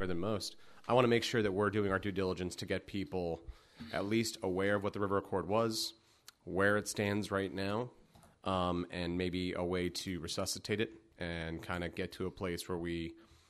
fair than most. I want to make sure that we're doing our due diligence to get people at least aware of what the River Accord was, where it stands right now, and maybe a way to resuscitate it and kind of get to a place where we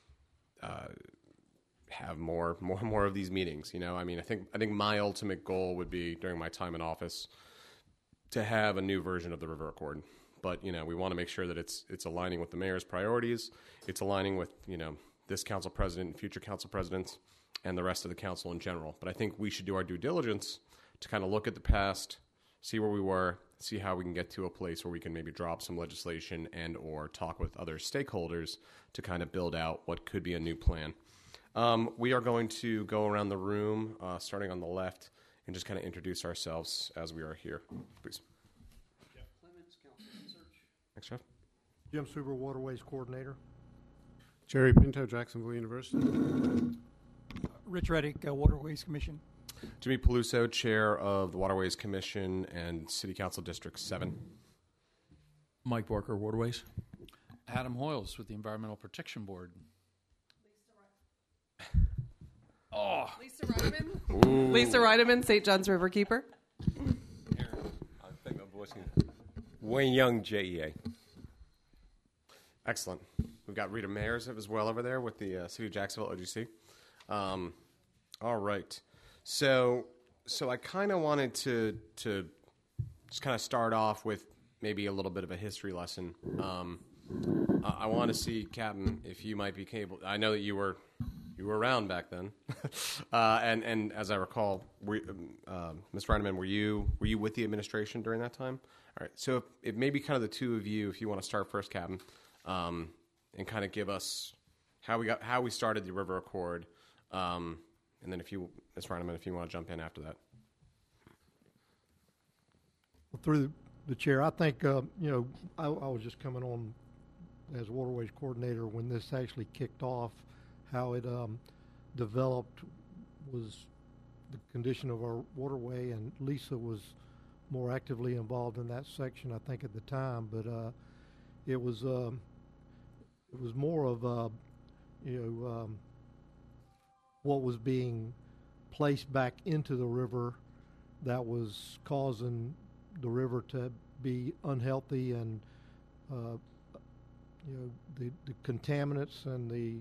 have more of these meetings. I mean, I think my ultimate goal would be during my time in office to have a new version of the River Accord. But we want to make sure that it's aligning with the mayor's priorities. It's aligning with this council president and future council presidents and the rest of the council in general. But I think we should do our due diligence to kind of look at the past, see where we were, see how we can get to a place where we can maybe drop some legislation and or talk with other stakeholders to kind of build out what could be a new plan. We are going to go around the room, starting on the left, and just kind of introduce ourselves as we are here. Please. Jeff Clements, Council Research. Thanks, Jeff. Jim Suber, Waterways Coordinator. Jerry Pinto, Jacksonville University. Rich Reddick, Waterways Commission. Jimmy Peluso, Chair of the Waterways Commission and City Council District 7. Mike Barker, Waterways. Adam Hoyles with the Environmental Protection Board. Lisa Reideman. Lisa Reideman, St. John's Riverkeeper. I think my voice can. Wayne Young, JEA. Excellent. We've got Rita Mayers as well over there with the City of Jacksonville OGC. All right. So I kind of wanted to just kind of start off with maybe a little bit of a history lesson. I want to see, Captain, if you might be capable. I know that you were around back then, and as I recall, Ms. Reineman, were you with the administration during that time? All right. So if maybe kind of the two of you, if you want to start first, Captain, and kind of give us how we started the River Accord. And then if you, Ms. Reineman, if you want to jump in after that. Well, through the chair, I think, I was just coming on as Waterways Coordinator when this actually kicked off. How it developed was the condition of our waterway, and Lisa was more actively involved in that section, I think, at the time. But it was more of what was being placed back into the river that was causing the river to be unhealthy, and the contaminants and the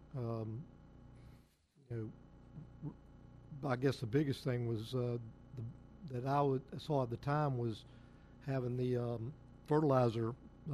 I guess the biggest thing was that I saw at the time was having the fertilizer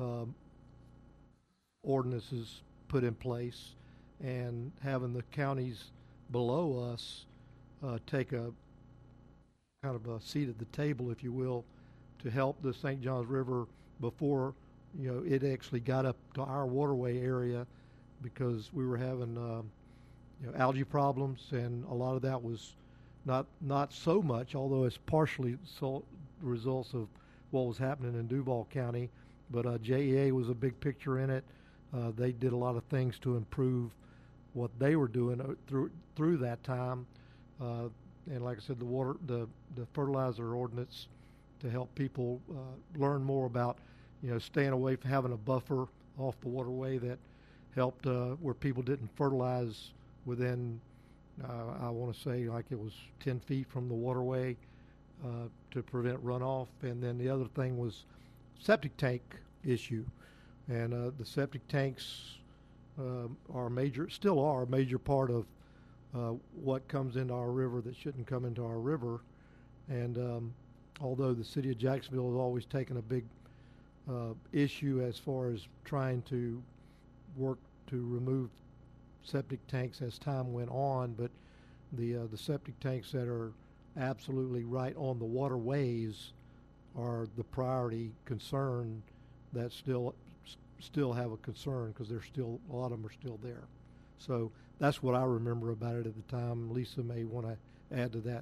ordinances put in place, and having the counties below us take a kind of a seat at the table, if you will, to help the St. Johns River before it actually got up to our waterway area, because we were having algae problems, and a lot of that was not so much, although it's partially the results of what was happening in Duval County. But JEA was a big picture in it. They did a lot of things to improve what they were doing through that time, and like I said, the fertilizer ordinance to help people learn more about staying away from having a buffer off the waterway that helped where people didn't fertilize within I want to say like it was 10 feet from the waterway to prevent runoff. And then the other thing was septic tank issue, and the septic tanks still are a major part of what comes into our river that shouldn't come into our river. And although the city of Jacksonville has always taken a big issue as far as trying to work to remove septic tanks as time went on, but the septic tanks that are absolutely right on the waterways are the priority concern that still have a concern, because there's still a lot of them are still there. So that's what I remember about it at the time. Lisa may want to add to that.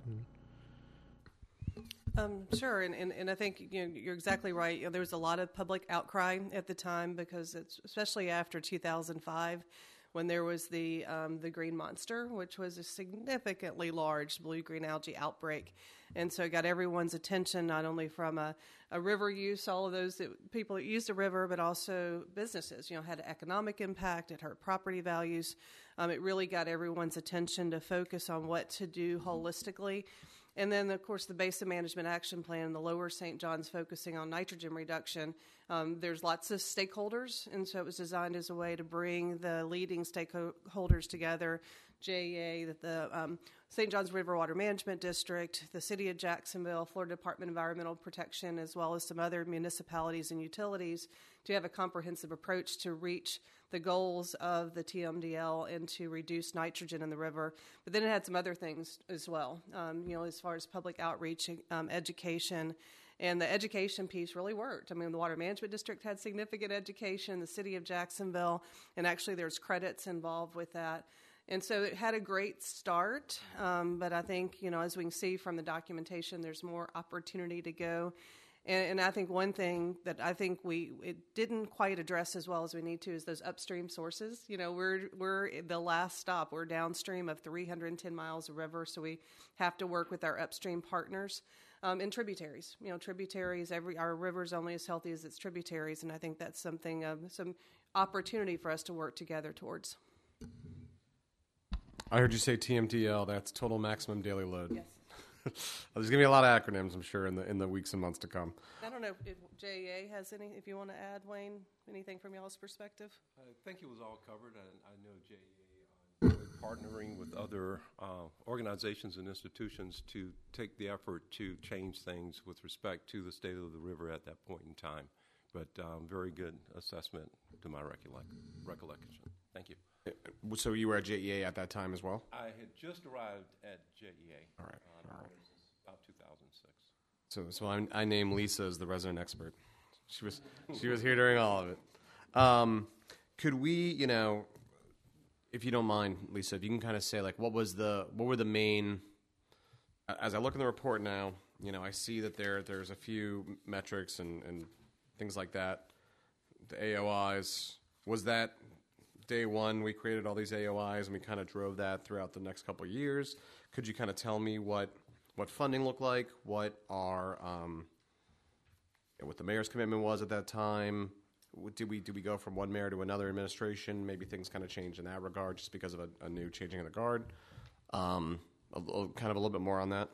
Sure, and I think you're exactly right. There was a lot of public outcry at the time, because it's, especially after 2005, when there was the green monster, which was a significantly large blue-green algae outbreak. And so it got everyone's attention, not only from a river use, all of those people that used the river, but also businesses. Had an economic impact. It hurt property values. It really got everyone's attention to focus on what to do holistically. And then, of course, the Basin Management Action Plan, the Lower St. John's focusing on nitrogen reduction. There's lots of stakeholders, and so it was designed as a way to bring the leading stakeholders together, JEA, the St. John's River Water Management District, the City of Jacksonville, Florida Department of Environmental Protection, as well as some other municipalities and utilities, to have a comprehensive approach to reach the goals of the TMDL and to reduce nitrogen in the river. But then it had some other things as well, as far as public outreach, education. And the education piece really worked. I mean, the Water Management District had significant education, the City of Jacksonville, and actually there's credits involved with that. And so it had a great start, but I think, as we can see from the documentation, there's more opportunity to go. And I think one thing that I think it didn't quite address as well as we need to is those upstream sources. We're the last stop. We're downstream of 310 miles of river, so we have to work with our upstream partners. And tributaries. Tributaries, our river's only as healthy as its tributaries, and I think that's something, some opportunity for us to work together towards. I heard you say TMDL. That's total maximum daily load. Yes. There's gonna be a lot of acronyms, I'm sure, in the weeks and months to come. I don't know if JEA has any. If you want to add, Wayne, anything from y'all's perspective? I think it was all covered. I know JEA partnering with other organizations and institutions to take the effort to change things with respect to the state of the river at that point in time. But very good assessment to my recollection. Thank you. So you were at JEA at that time as well? I had just arrived at JEA. All right. About 2006. So I named Lisa as the resident expert. She was here during all of it. Could we, if you don't mind, Lisa, if you can kind of say what were the main, as I look in the report now, I see that there's a few metrics and things like that. The AOIs, was that day one we created all these AOIs and we kind of drove that throughout the next couple of years? Could you kind of tell me what funding looked like, what the mayor's commitment was at that time? Did we go from one mayor to another administration? Maybe things kind of changed in that regard just because of a new changing of the guard. Kind of a little bit more on that.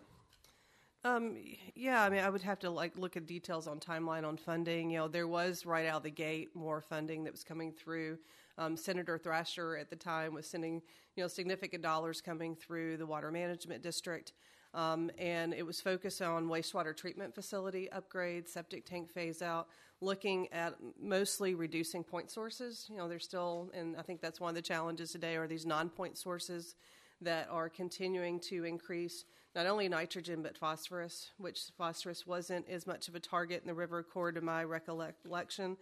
Yeah, I would have to look at details on timeline on funding. There was right out of the gate more funding that was coming through. Senator Thrasher at the time was sending, significant dollars coming through the Water Management District. And it was focused on wastewater treatment facility upgrades, septic tank phase out, looking at mostly reducing point sources. There's still, and I think that's one of the challenges today, are these non-point sources that are continuing to increase not only nitrogen but phosphorus, which phosphorus wasn't as much of a target in the river corridor to my recollection.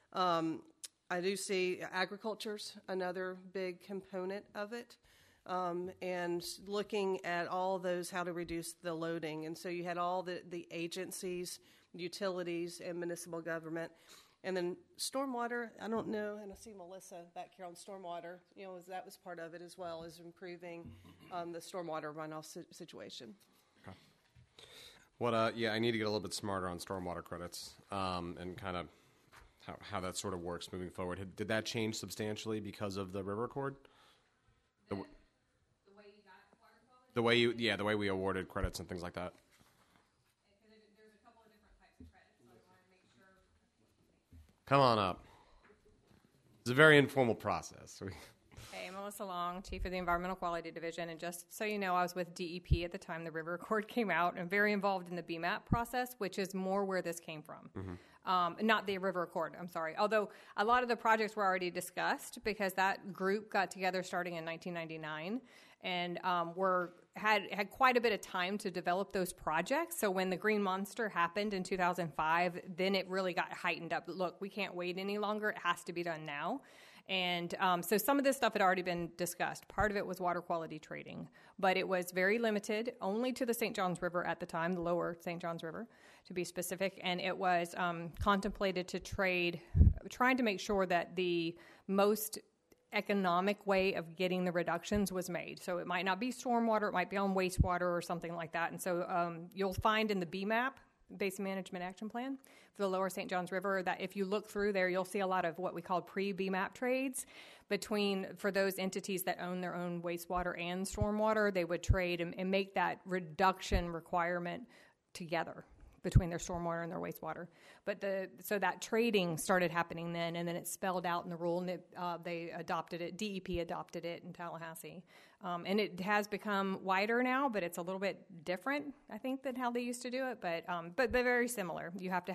I do see agriculture's another big component of it. And looking at all those, how to reduce the loading. And so you had all the agencies, utilities, and municipal government. And then stormwater, I don't know, and I see Melissa back here on stormwater, that was part of it as well, as improving the stormwater runoff situation. Okay. I need to get a little bit smarter on stormwater credits and kind of how that sort of works moving forward. Did that change substantially because of the river accord? The way you got water quality? The way we awarded credits and things like that. There's a couple of different types of credits, so I wanted to make sure. Come on up. It's a very informal process. Hey, Melissa Long, Chief of the Environmental Quality Division, and just so you know, I was with DEP at the time the river accord came out and very involved in the BMAP process, which is more where this came from. Mm-hmm. Not the river accord, I'm sorry. Although a lot of the projects were already discussed because that group got together starting in 1999 and had quite a bit of time to develop those projects. So when the Green Monster happened in 2005, then it really got heightened up. Look, we can't wait any longer. It has to be done now. And so some of this stuff had already been discussed. Part of it was water quality trading, but it was very limited, only to the St. Johns River at the time, the lower St. Johns River, to be specific. And it was contemplated to trade, trying to make sure that the most economic way of getting the reductions was made. So it might not be stormwater, it might be on wastewater or something like that. And so you'll find in the BMAP, Basin Management Action Plan, for the lower St. Johns River, that if you look through there, you'll see a lot of what we call pre-BMAP trades for those entities that own their own wastewater and stormwater. They would trade and make that reduction requirement together between their stormwater and their wastewater. But so that trading started happening then, and then it spelled out in the rule, and they adopted it. DEP adopted it in Tallahassee. And it has become wider now, but it's a little bit different, I think, than how they used to do it, but very similar. You have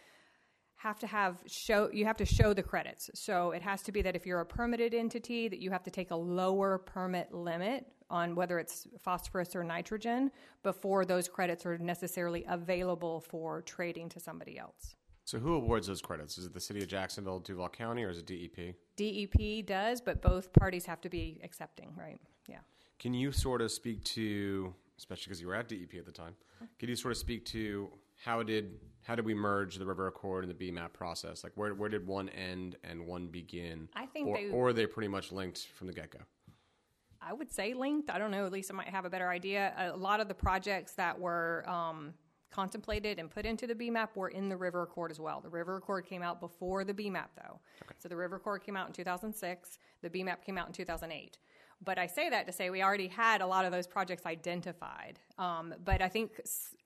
to show the credits. So it has to be that if you're a permitted entity, that you have to take a lower permit limit on whether it's phosphorus or nitrogen before those credits are necessarily available for trading to somebody else. So who awards those credits? Is it the city of Jacksonville, Duval County, or is it DEP? DEP does, but both parties have to be accepting, right? Yeah. Can you sort of speak to, especially because you were at DEP at the time, can you sort of speak to how did we merge the River Accord and the BMAP process? Like where did one end and one begin? I think or are they pretty much linked from the get-go? I would say linked. I don't know. Lisa might have a better idea. A lot of the projects that were contemplated and put into the BMAP were in the River Accord as well. The River Accord came out before the BMAP, though. Okay. So the River Accord came out in 2006. The BMAP came out in 2008. But I say that to say we already had a lot of those projects identified. But I think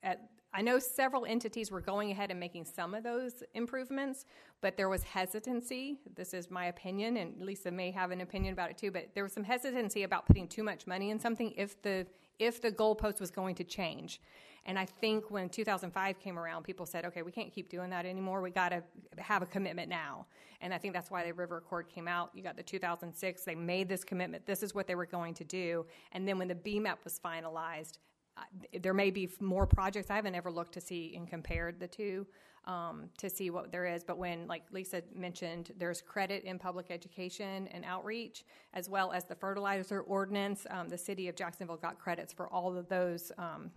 I know several entities were going ahead and making some of those improvements, but there was hesitancy. This is my opinion, and Lisa may have an opinion about it too, but there was some hesitancy about putting too much money in something if the goalpost was going to change. And I think when 2005 came around, people said, okay, we can't keep doing that anymore. We got to have a commitment now. And I think that's why the River Accord came out. You got the 2006. They made this commitment. This is what they were going to do. And then when the BMAP was finalized, there may be more projects. I haven't ever looked to see and compared the two to see what there is. But when, like Lisa mentioned, there's credit in public education and outreach, as well as the fertilizer ordinance. The city of Jacksonville got credits for all of those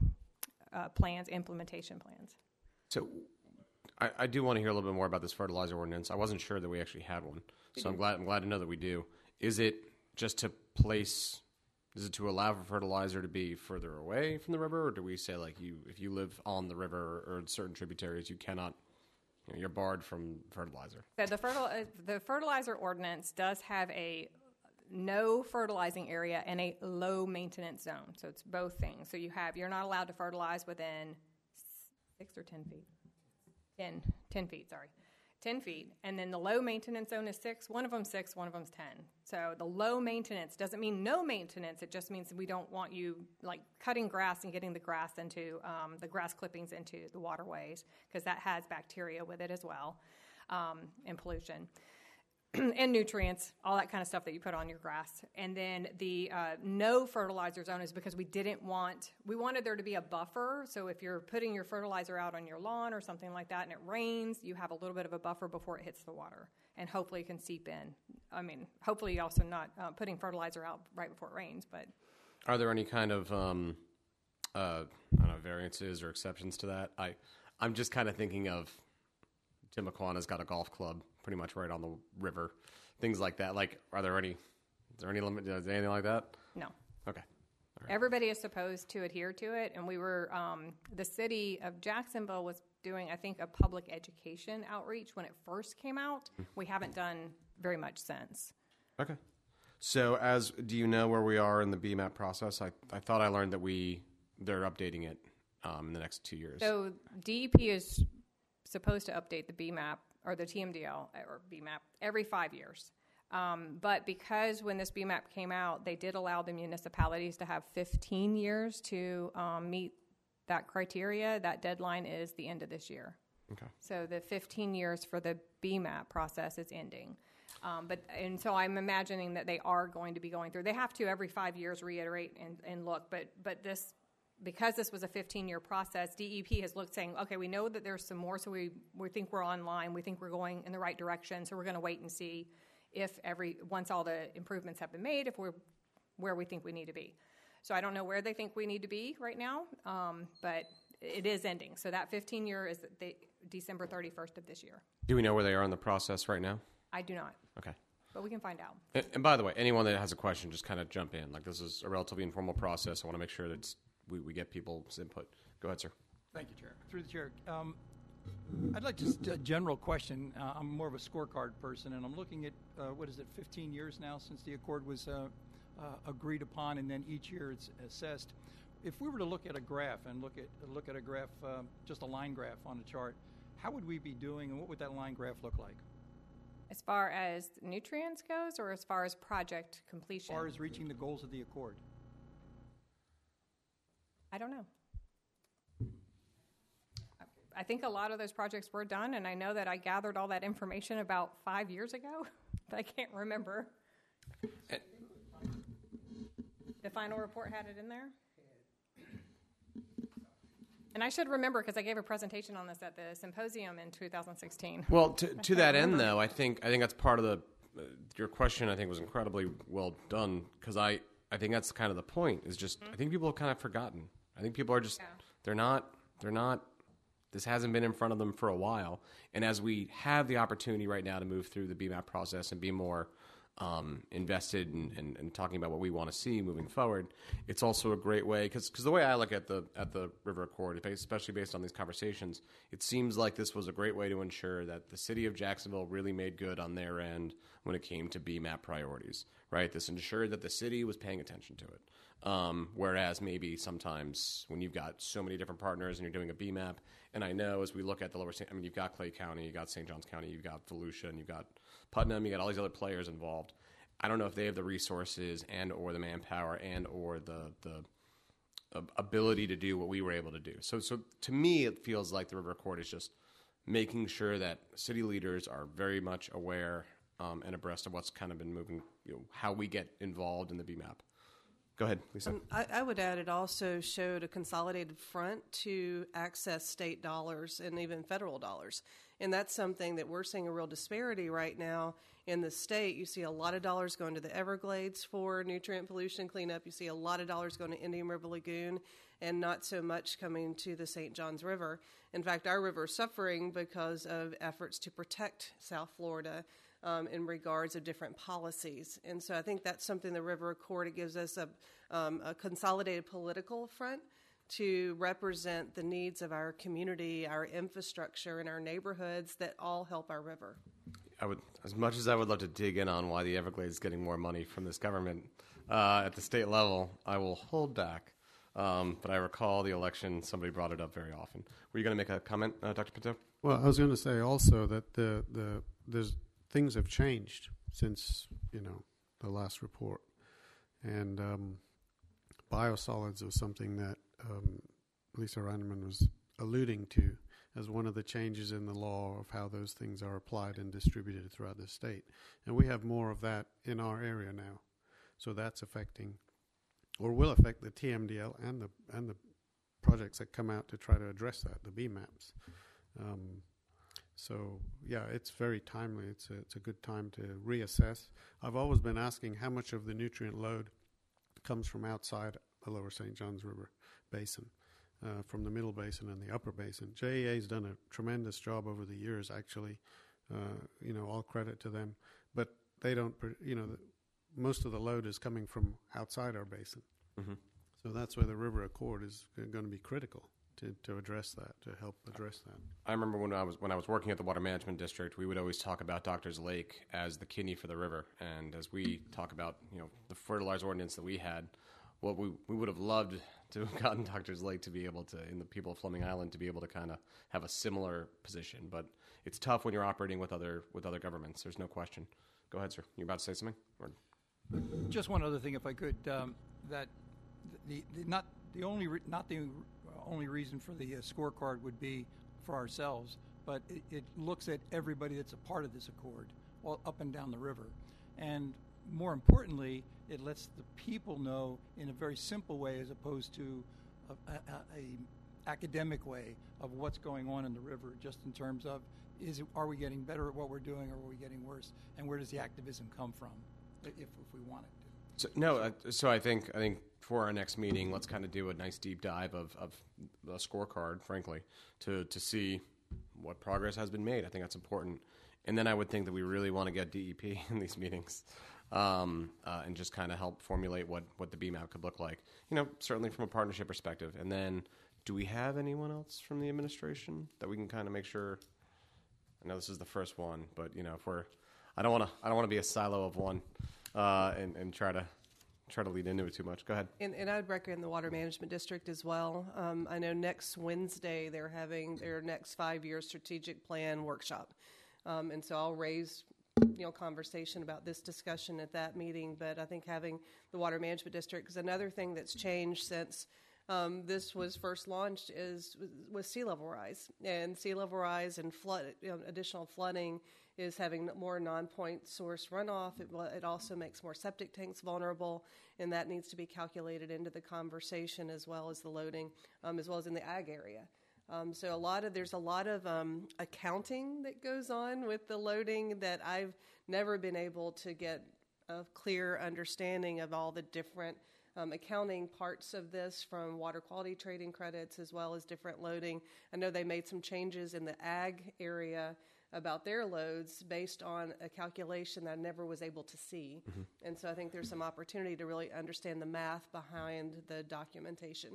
plans, implementation plans. So I do want to hear a little bit more about this fertilizer ordinance. I wasn't sure that we actually had one, so I'm glad to know that we do. Is it just to place? Is it to allow for fertilizer to be further away from the river, or do we say like if you live on the river or in certain tributaries, you cannot, you're barred from fertilizer? So the fertilizer ordinance does have a no fertilizing area and a low maintenance zone. So it's both things. So you're not allowed to fertilize within 6 or 10 feet. 10 feet, sorry. 10 feet. And then the low maintenance zone is 6. One of them's 6, one of them's 10. So the low maintenance doesn't mean no maintenance. It just means we don't want you like cutting grass and getting the grass into the grass clippings into the waterways, because that has bacteria with it as well, and pollution. And nutrients, all that kind of stuff that you put on your grass. And then the no fertilizer zone is because we wanted there to be a buffer. So if you're putting your fertilizer out on your lawn or something like that and it rains, you have a little bit of a buffer before it hits the water. And hopefully it can seep in. I mean, hopefully you're also not putting fertilizer out right before it rains. But are there any kind of variances or exceptions to that? I'm just kind of thinking of Tim McQuana's got a golf club pretty much right on the river, things like that. Like, is there any limit? Is there anything like that? No. Okay. All right. Everybody is supposed to adhere to it, and we were the city of Jacksonville was doing, I think, a public education outreach when it first came out. We haven't done very much since. Okay. So, do you know where we are in the BMAP process? I thought I learned that they're updating it in the next 2 years. So DEP is supposed to update the BMAP or the TMDL or BMAP every 5 years. But because when this BMAP came out, they did allow the municipalities to have 15 years to meet that criteria. That deadline is the end of this year. Okay. So the 15 years for the BMAP process is ending. And so I'm imagining that they are going to be going through. They have to every 5 years reiterate and look. But this, because this was a 15-year process, DEP has looked saying, okay, we know that there's some more, so we think we're online. We think we're going in the right direction. So we're going to wait and see if once all the improvements have been made, if we're where we think we need to be. So I don't know where they think we need to be right now, but it is ending. So that 15-year is December 31st of this year. Do we know where they are in the process right now? I do not. Okay. but we can find out. And by the way, anyone that has a question, just kind of jump in. Like, this is a relatively informal process. I want to make sure that we get people's input. Go ahead, sir. Thank you, Chair. Through the chair. I'd like just a general question. I'm more of a scorecard person, and I'm looking at, 15 years now since the accord was agreed upon, and then each year it's assessed. If we were to look at a graph and look at a graph, just a line graph on a chart, how would we be doing, and what would that line graph look like? As far as nutrients goes, or as far as project completion? As far as reaching the goals of the accord? I don't know. I think a lot of those projects were done, and I know that I gathered all that information about 5 years ago, but I can't remember. The final report had it in there? And I should remember because I gave a presentation on this at the symposium in 2016. Well, to that end, though, I think that's part of the your question. I think was incredibly well done because I think that's kind of the point. Is just I think people have kind of forgotten. I think people are just they're not. This hasn't been in front of them for a while, and as we have the opportunity right now to move through the BMAP process and be more invested in talking about what we want to see moving forward, it's also a great way because the way I look at the River Accord, especially based on these conversations, it seems like this was a great way to ensure that the city of Jacksonville really made good on their end when it came to BMAP priorities. Right, this ensured that the city was paying attention to it. Whereas maybe sometimes when you've got so many different partners and you're doing a BMAP, and I know as we look at the lower, I mean, you've got Clay County, you've got St. Johns County, you've got Volusia, and you've got Putnam, you got all these other players involved. I don't know if they have the resources and or the manpower and or the ability to do what we were able to do. So to me, it feels like the River Accord is just making sure that city leaders are very much aware and abreast of what's kind of been moving, how we get involved in the BMAP. Go ahead, Lisa. I would add it also showed a consolidated front to access state dollars and even federal dollars. And that's something that we're seeing a real disparity right now in the state. You see a lot of dollars going to the Everglades for nutrient pollution cleanup. You see a lot of dollars going to Indian River Lagoon and not so much coming to the St. Johns River. In fact, our river is suffering because of efforts to protect South Florida in regards of different policies. And so I think that's something the River Accord, it gives us a consolidated political front to represent the needs of our community, our infrastructure, and our neighborhoods that all help our river. I would, as much as I would love to dig in on why the Everglades is getting more money from this government at the state level, I will hold back. But I recall the election, somebody brought it up very often. Were you going to make a comment, Dr. Pinto? Well, I was going to say also that there's things have changed since the last report, and biosolids was something that Lisa Reineman was alluding to as one of the changes in the law of how those things are applied and distributed throughout the state, and we have more of that in our area now, so that's affecting or will affect the TMDL and the projects that come out to try to address that, the BMAPs. So, yeah, it's very timely. It's a good time to reassess. I've always been asking how much of the nutrient load comes from outside the lower St. Johns River Basin, from the middle basin and the upper basin. JEA's done a tremendous job over the years, actually. All credit to them. But they don't, most of the load is coming from outside our basin. Mm-hmm. So that's where the River Accord is going to be critical. To address that, to help address that. I remember when I was working at the Water Management District, we would always talk about Doctors Lake as the kidney for the river. And as we talk about the fertilizer ordinance that we had, what we would have loved to have gotten Doctors Lake to be able to, and the people of Fleming Island to be able to kind of have a similar position. But it's tough when you're operating with other governments. There's no question. Go ahead, sir. You're about to say something? Or? Just one other thing, if I could, that not the only reason for the scorecard would be for ourselves, but it looks at everybody that's a part of this accord, all up and down the river. And more importantly, it lets the people know in a very simple way as opposed to a academic way of what's going on in the river, just in terms of are we getting better at what we're doing or are we getting worse, and where does the activism come from if we want it to. So I think for our next meeting, let's kind of do a nice deep dive of the scorecard, frankly, to see what progress has been made. I think that's important. And then I would think that we really want to get DEP in these meetings and just kind of help formulate what the BMAP could look like, certainly from a partnership perspective. And then do we have anyone else from the administration that we can kind of make sure? I know this is the first one, but, if I don't want to be a silo of one and try to lead into it too much. Go ahead. And I would recommend the Water Management District as well. I know next Wednesday they're having their next 5-year strategic plan workshop. And so I'll raise, conversation about this discussion at that meeting. But I think having the Water Management District, because another thing that's changed since this was first launched was sea level rise. And sea level rise and additional flooding is having more non-point source runoff. It also makes more septic tanks vulnerable, and that needs to be calculated into the conversation as well as the loading, as well as in the ag area. So there's a lot of accounting that goes on with the loading that I've never been able to get a clear understanding of all the different accounting parts of this, from water quality trading credits as well as different loading. I know they made some changes in the ag area about their loads based on a calculation that I never was able to see. Mm-hmm. And so I think there's some opportunity to really understand the math behind the documentation.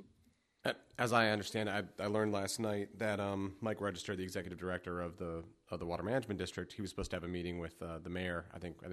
As I understand it, I learned last night that Mike Register, the executive director of the Water Management District, he was supposed to have a meeting with the mayor. I think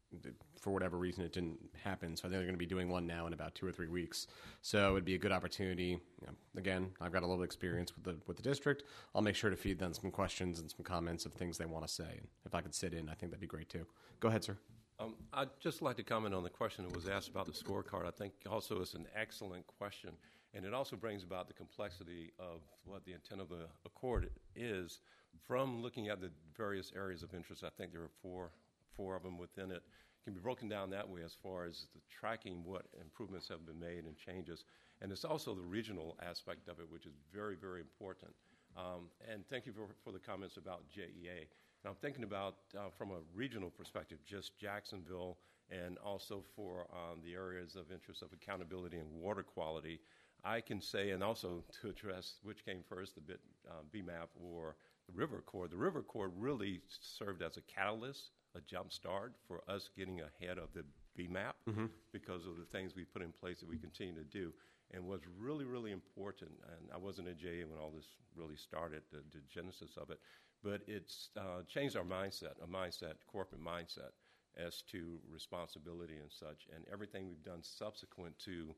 for whatever reason it didn't happen. So I think they're going to be doing one now in about 2 or 3 weeks. So it'd be a good opportunity. Again, I've got a little experience with the district. I'll make sure to feed them some questions and some comments of things they want to say. And if I could sit in, I think that'd be great too. Go ahead, sir. I'd just like to comment on the question that was asked about the scorecard. I think also it's an excellent question. And it also brings about the complexity of what the intent of the accord is from looking at the various areas of interest. I think there are four of them within it. It can be broken down that way as far as the tracking what improvements have been made and changes. And it's also the regional aspect of it, which is very, very important. And thank you for the comments about JEA. And I'm thinking about, from a regional perspective, just Jacksonville, and also for the areas of interest of accountability and water quality. I can say, and also to address which came first, the BMAP or the River Accord. The River Accord really served as a catalyst, a jump start for us getting ahead of the BMAP because of the things we put in place that we continue to do. And what's really, really important, and I wasn't at JA when all this really started, the genesis of it, but it's changed our mindset, corporate mindset, as to responsibility and such. And everything we've done subsequent to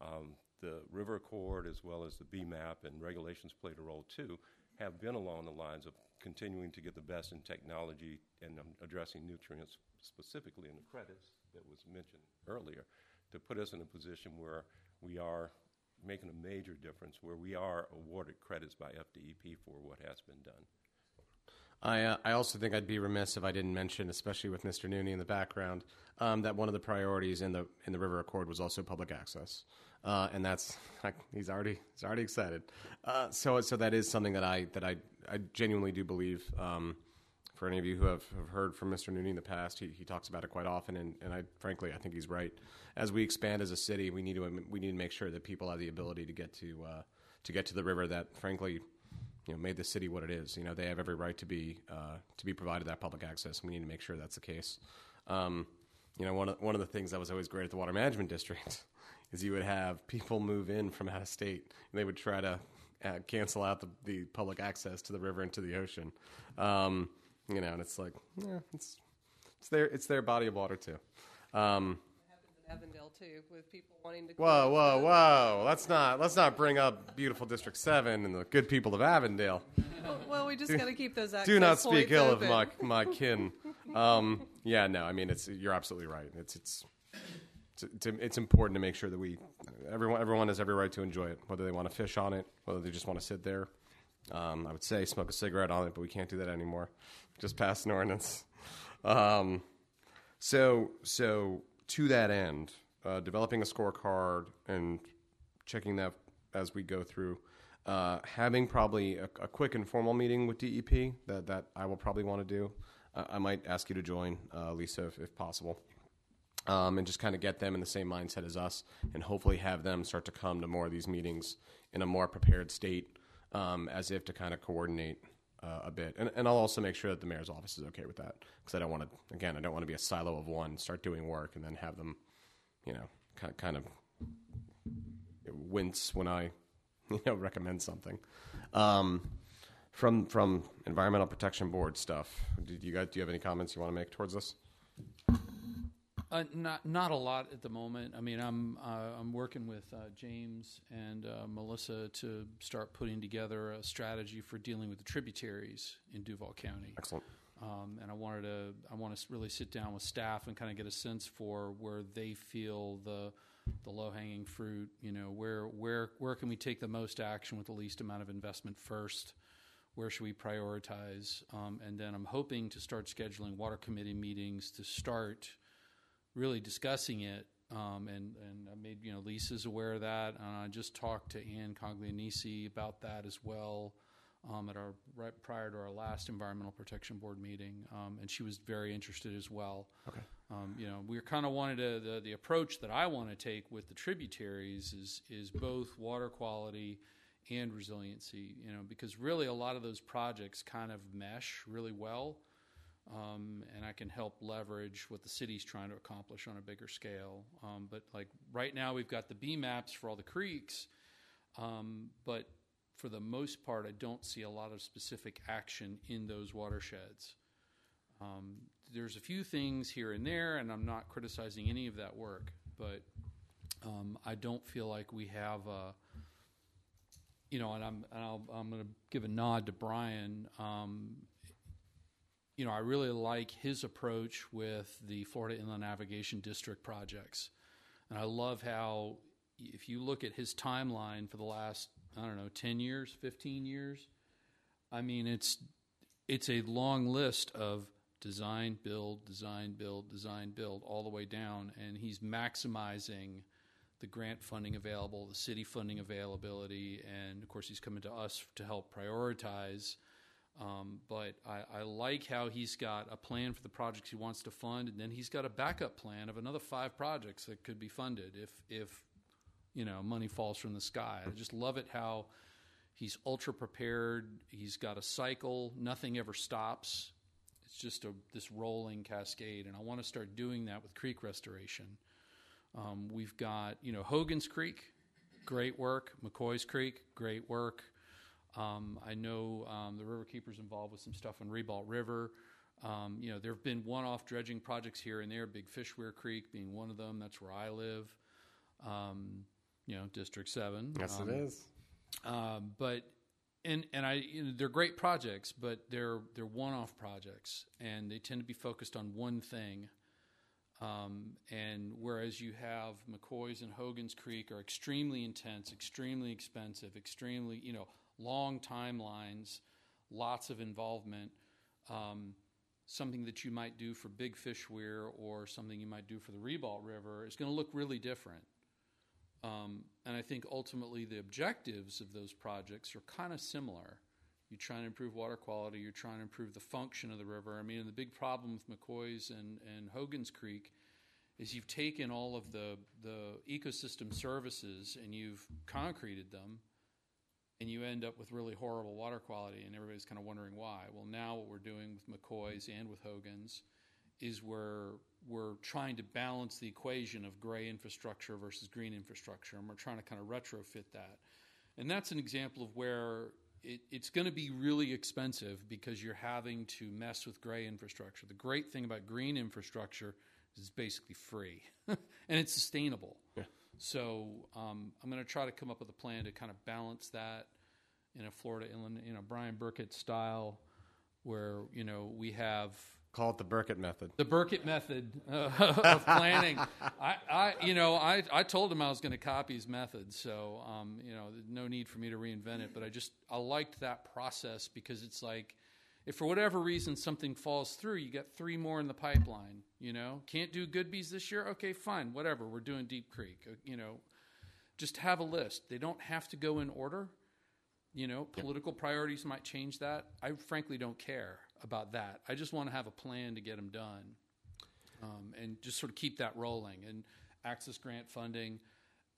the River Accord, as well as the BMAP and regulations played a role too, have been along the lines of continuing to get the best in technology and addressing nutrients specifically in the credits that was mentioned earlier, to put us in a position where we are making a major difference, where we are awarded credits by FDEP for what has been done. I also think I'd be remiss if I didn't mention, especially with Mr. Nooney in the background, that one of the priorities in the River Accord was also public access, and that's he's already excited. So that is something that I genuinely do believe. For any of you who have heard from Mr. Nooney in the past, he talks about it quite often, and I think he's right. As we expand as a city, we need to make sure that people have the ability to get to the river that, frankly, made the city what it is. They have every right to be provided that public access, and we need to make sure that's the case. One of the things that was always great at the Water Management District is you would have people move in from out of state, and they would try to cancel out the public access to the river and to the ocean. And it's like, it's their body of water too. It happens in Avondale too, with people wanting to. Whoa! Let's not bring up beautiful District 7 and the good people of Avondale. Well, we just got to keep those access Do not speak ill open. of my kin. You're absolutely right. It's important to make sure that everyone has every right to enjoy it, whether they want to fish on it, whether they just want to sit there. I would say smoke a cigarette on it, but we can't do that anymore. Just passed an ordinance. So to that end, developing a scorecard and checking that as we go through, having probably a quick informal meeting with DEP that I will probably want to do. I might ask you to join, Lisa, if possible, and just kind of get them in the same mindset as us, and hopefully have them start to come to more of these meetings in a more prepared state, as if to kind of coordinate a bit, and I'll also make sure that the mayor's office is okay with that, because I don't want to be a silo of one, start doing work, and then have them, kind of wince when I, recommend something. From Environmental Protection Board stuff, do you have any comments you want to make towards this? Not a lot at the moment. I mean, I'm working with James and Melissa to start putting together a strategy for dealing with the tributaries in Duval County. Excellent. And I want to really sit down with staff and kind of get a sense for where they feel the low-hanging fruit. Where can we take the most action with the least amount of investment first? Where should we prioritize? And then I'm hoping to start scheduling water committee meetings to start really discussing it, and I made Lisa's aware of that. I just talked to Ann Coglianese about that as well prior to our last Environmental Protection Board meeting, and she was very interested as well. Okay. We kind of wanted the approach that I want to take with the tributaries is both water quality and resiliency. Because really a lot of those projects kind of mesh really well. And I can help leverage what the city's trying to accomplish on a bigger scale. But like right now, we've got the B maps for all the creeks, but for the most part, I don't see a lot of specific action in those watersheds. There's a few things here and there, and I'm not criticizing any of that work, but I don't feel like we have and I'm going to give a nod to Brian. I really like his approach with the Florida Inland Navigation District projects. And I love how, if you look at his timeline for the last, 10 years, 15 years, I mean, it's a long list of design, build, design, build, design, build, all the way down. And he's maximizing the grant funding available, the city funding availability, and, of course, he's coming to us to help prioritize. But I like how he's got a plan for the projects he wants to fund, and then he's got a backup plan of another 5 projects that could be funded if money falls from the sky. I just love it how he's ultra prepared. He's got a cycle. Nothing ever stops. It's just this rolling cascade, and I want to start doing that with creek restoration. We've got Hogan's Creek, great work. McCoy's Creek, great work. I know the Riverkeeper's involved with some stuff on Ribault River. There have been one-off dredging projects here and there, Big Fishweir Creek being one of them. That's where I live, District 7. Yes, it is. They're great projects, but they're one-off projects, and they tend to be focused on one thing. And whereas you have McCoy's and Hogan's Creek are extremely intense, extremely expensive, extremely, long timelines, lots of involvement, something that you might do for Big Fishweir or something you might do for the Ribault River is going to look really different. And I think ultimately the objectives of those projects are kind of similar. You're trying to improve water quality, you're trying to improve the function of the river. I mean, and the big problem with McCoy's and Hogan's Creek is you've taken all of the ecosystem services and you've concreted them, and you end up with really horrible water quality, and everybody's kind of wondering why. Well, now what we're doing with McCoy's and with Hogan's is we're trying to balance the equation of gray infrastructure versus green infrastructure, and we're trying to kind of retrofit that. And that's an example of where it's going to be really expensive because you're having to mess with gray infrastructure. The great thing about green infrastructure is it's basically free, and it's sustainable. Yeah. So I'm going to try to come up with a plan to kind of balance that in a Florida Inland, Brian Burkett style, where we have. Call it the Burkett method. The Burkett method of planning. I told him I was going to copy his method, so no need for me to reinvent it. But I liked that process because it's like, if for whatever reason something falls through, you get 3 more in the pipeline. Can't do Goodby's this year. Okay, fine, whatever. We're doing Deep Creek. Just have a list. They don't have to go in order. Political priorities might change that. I frankly don't care about that. I just want to have a plan to get them done, and just sort of keep that rolling. And access grant funding,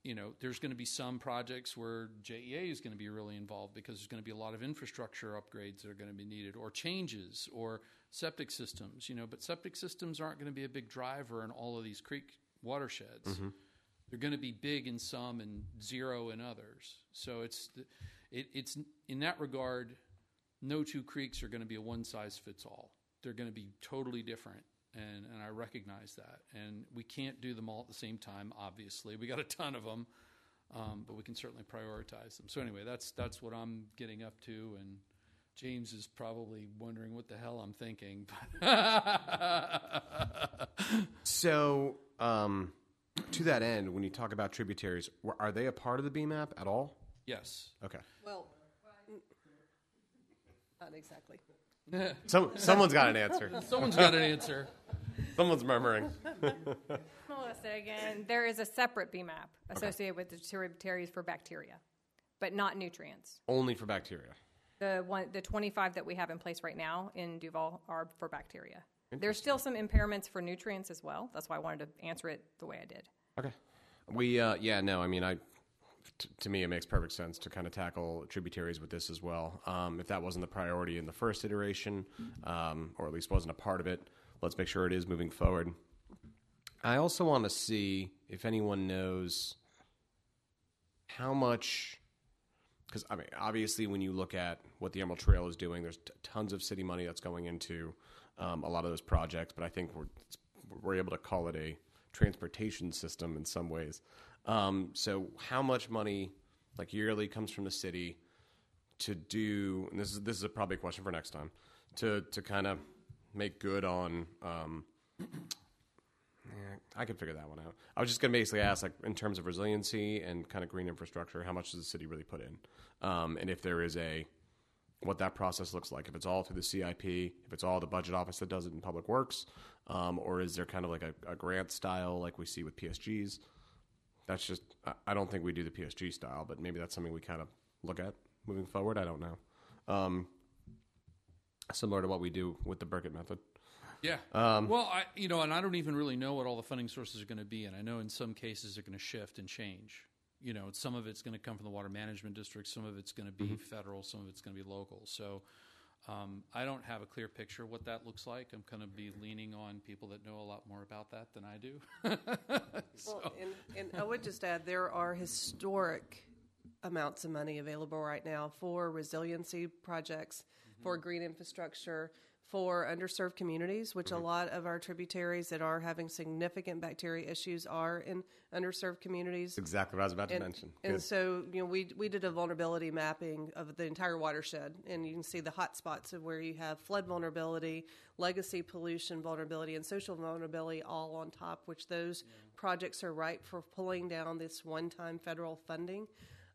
there's going to be some projects where JEA is going to be really involved because there's going to be a lot of infrastructure upgrades that are going to be needed, or changes, or septic systems. But septic systems aren't going to be a big driver in all of these creek watersheds. Mm-hmm. They're going to be big in some and zero in others. So it's in that regard, no two creeks are going to be a one-size-fits-all. They're going to be totally different, and I recognize that. And we can't do them all at the same time, obviously. We got a ton of them, but we can certainly prioritize them. So anyway, that's what I'm getting up to, and James is probably wondering what the hell I'm thinking. So, to that end, when you talk about tributaries, are they a part of the BMAP at all? Yes. Okay. Well, not exactly. Someone's got an answer. Someone's got an answer. Someone's murmuring. Melissa, again, there is a separate BMAP associated with the tributaries for bacteria, but not nutrients. Only for bacteria. The 25 that we have in place right now in Duval are for bacteria. There's still some impairments for nutrients as well. That's why I wanted to answer it the way I did. Okay. To me, it makes perfect sense to kind of tackle tributaries with this as well. If that wasn't the priority in the first iteration, or at least wasn't a part of it, let's make sure it is moving forward. I also want to see if anyone knows how much, because obviously when you look at what the Emerald Trail is doing, there's tons of city money that's going into a lot of those projects, but I think we're able to call it a transportation system in some ways. So how much money, like yearly, comes from the city to do? And this is probably a question for next time. To kind of make good on. I could figure that one out. I was just going to basically ask, like, in terms of resiliency and kind of green infrastructure, how much does the city really put in, and if there is what that process looks like. If it's all through the CIP, if it's all the budget office that does it in Public Works, or is there kind of like a grant style like we see with PSGs? That's just, I don't think we do the PSG style, but maybe that's something we kind of look at moving forward. I don't know. Similar to what we do with the Burkett method. Yeah. Well, and I don't even really know what all the funding sources are going to be. And I know in some cases they're going to shift and change. Some of it's going to come from the water management district. Some of it's going to be federal. Some of it's going to be local. So I don't have a clear picture of what that looks like. I'm going to be leaning on people that know a lot more about that than I do. Well, and I would just add, there are historic amounts of money available right now for resiliency projects, for green infrastructure, for underserved communities, which a lot of our tributaries that are having significant bacteria issues are in underserved communities. Exactly what I was about to mention. And so, we did a vulnerability mapping of the entire watershed, and you can see the hot spots of where you have flood vulnerability, legacy pollution vulnerability, and social vulnerability all on top, which those projects are ripe for pulling down this one-time federal funding.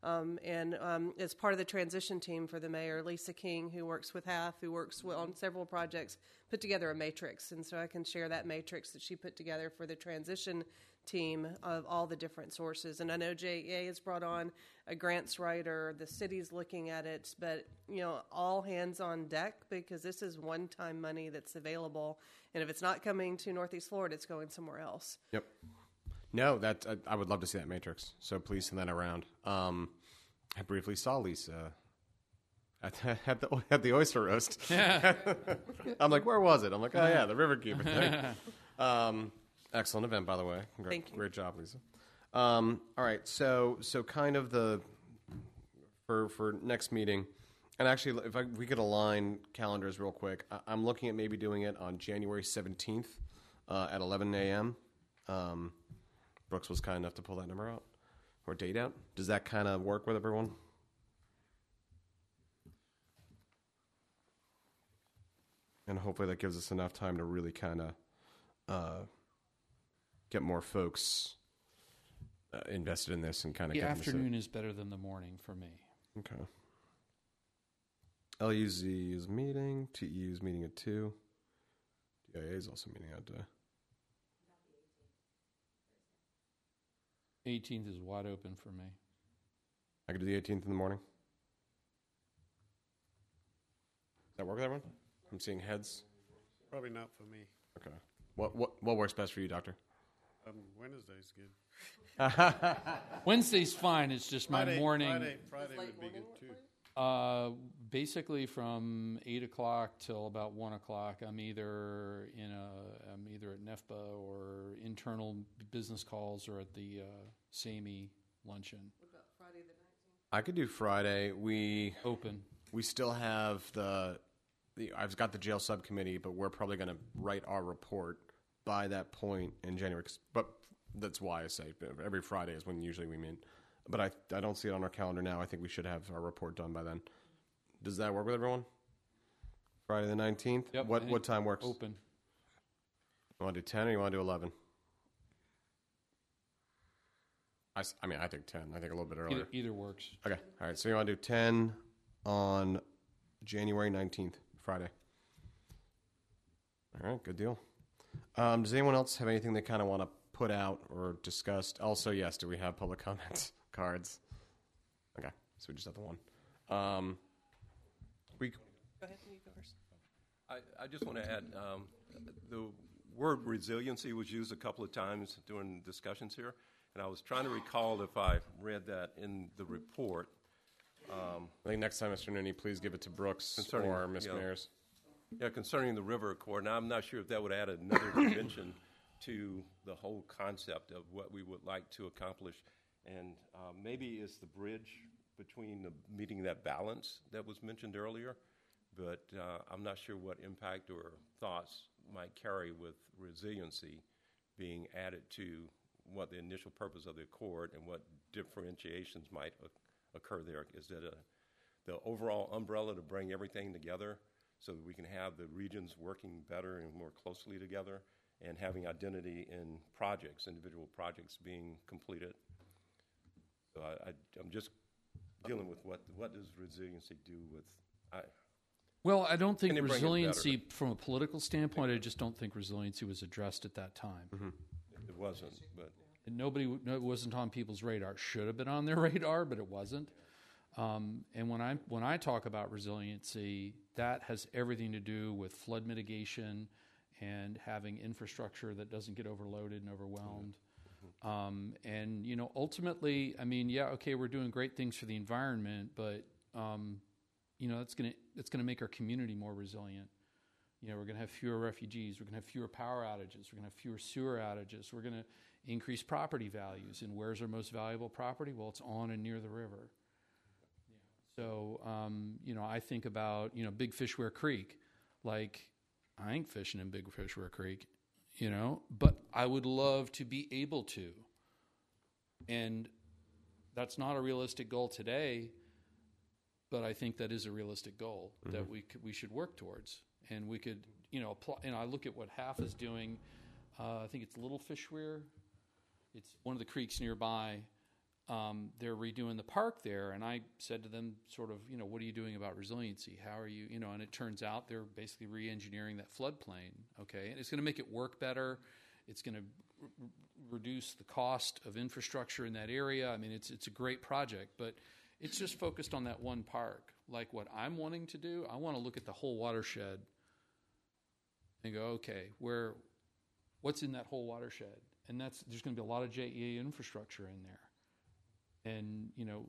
As part of the transition team for the mayor, Lisa King, who works with HAF, who works on several projects, put together a matrix. And so I can share that matrix that she put together for the transition team of all the different sources. And I know JEA has brought on a grants writer, the city's looking at it, but, all hands on deck, because this is one-time money that's available. And if it's not coming to Northeast Florida, it's going somewhere else. Yep. No, I would love to see that matrix. So please send that around. I briefly saw Lisa at the oyster roast. I'm like, where was it? I'm like, oh yeah, the Riverkeeper thing. Excellent event, by the way. Thank you. Great job, Lisa. All right, so kind of for next meeting, and actually, if we could align calendars real quick, I'm looking at maybe doing it on January 17th at 11 a.m. Brooks was kind enough to pull that number out, or date out. Does that kind of work with everyone? And hopefully that gives us enough time to really kind of get more folks invested in this and kind of the get afternoon is better than the morning for me. Okay. LUZ is meeting. TE is meeting at 2. DIA is also meeting at 18th is wide open for me. I could do the 18th in the morning. Does that work with everyone? I'm seeing heads. Probably not for me. Okay. What works best for you, Doctor? Wednesday's good. Wednesday's fine. It's just my morning. Friday would be good too. Basically from 8 o'clock till about 1 o'clock, I'm either at NEFPA or internal business calls or at the SAME luncheon. What about Friday the 19th? I could do Friday. We still have I've got the jail subcommittee, but we're probably going to write our report by that point in January. But that's why I say every Friday is when usually we meet. But I don't see it on our calendar now. I think we should have our report done by then. Does that work with everyone? Friday the 19th? Yep. What time works? Open. You want to do 10 or you want to do 11? I think 10. I think a little bit earlier. Either works. Okay. All right. So you want to do 10 on January 19th, Friday. All right. Good deal. Does anyone else have anything they kind of want to put out or discuss? Also, yes, do we have public comment cards? Okay. So we just have the one. Go ahead, you go first. I just want to add, the word resiliency was used a couple of times during discussions here, and I was trying to recall if I read that in the report. I think next time, Mr. Nooney, please give it to Brooks or Ms. Mayers. Yeah, concerning the River Accord. Now, I'm not sure if that would add another dimension to the whole concept of what we would like to accomplish, and maybe it's the bridge between meeting that balance that was mentioned earlier, but I'm not sure what impact or thoughts might carry with resiliency being added to what the initial purpose of the Accord and what differentiations might occur there. Is that the overall umbrella to bring everything together so that we can have the regions working better and more closely together and having identity in projects, individual projects being completed? So I'm just dealing with what does resiliency do with... Well, I don't think resiliency, from a political standpoint, I just don't think resiliency was addressed at that time. Mm-hmm. It wasn't, but... And it wasn't on people's radar. Should have been on their radar, but it wasn't. And when I talk about resiliency, that has everything to do with flood mitigation and having infrastructure that doesn't get overloaded and overwhelmed. And ultimately, we're doing great things for the environment, but that's gonna make our community more resilient. We're gonna have fewer refugees, we're gonna have fewer power outages, we're gonna have fewer sewer outages, we're gonna increase property values. And where's our most valuable property? Well, it's on and near the river. So, I think about, Big Fishware Creek. Like, I ain't fishing in Big Fishware Creek, but I would love to be able to. And that's not a realistic goal today, but I think that is a realistic goal that we should work towards. And we could, apply. I look at what HAF is doing. I think it's Little Fishware. It's one of the creeks nearby. They're redoing the park there, and I said to them, sort of, what are you doing about resiliency? How are you, and it turns out they're basically re-engineering that floodplain, okay? And it's going to make it work better. It's going to reduce the cost of infrastructure in that area. I mean, it's a great project, but it's just focused on that one park. Like what I'm wanting to do, I want to look at the whole watershed and go, okay, what's in that whole watershed? And there's going to be a lot of JEA infrastructure in there. And,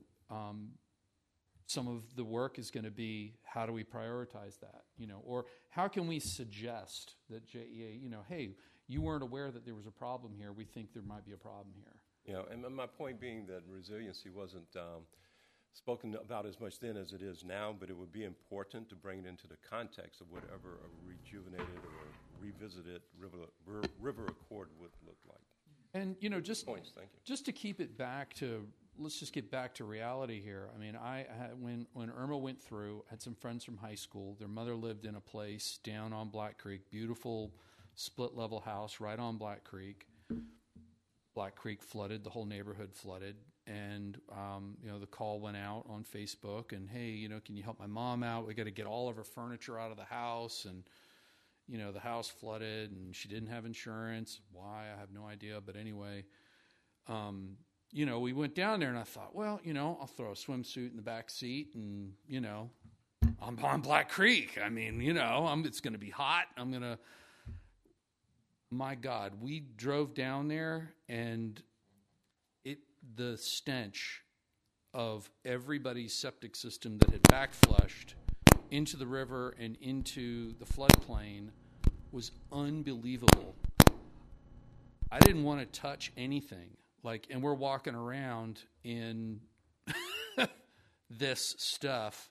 some of the work is going to be, how do we prioritize that? Or how can we suggest that JEA, hey, you weren't aware that there was a problem here. We think there might be a problem here. And my point being that resiliency wasn't spoken about as much then as it is now, but it would be important to bring it into the context of whatever a rejuvenated or revisited river accord would look like. And, just to keep it back to, let's just get back to reality here. I mean, when Irma went through, I had some friends from high school. Their mother lived in a place down on Black Creek, beautiful split-level house right on Black Creek. Black Creek flooded, the whole neighborhood flooded. And, the call went out on Facebook and, hey, can you help my mom out? We got to get all of her furniture out of the house. And, the house flooded and she didn't have insurance. Why? I have no idea. But anyway, we went down there and I thought, well, I'll throw a swimsuit in the back seat and, I'm on Black Creek. I mean, it's going to be hot. My God, we drove down there and the stench of everybody's septic system that had backflushed into the river and into the floodplain was unbelievable. I didn't want to touch anything. And we're walking around in this stuff.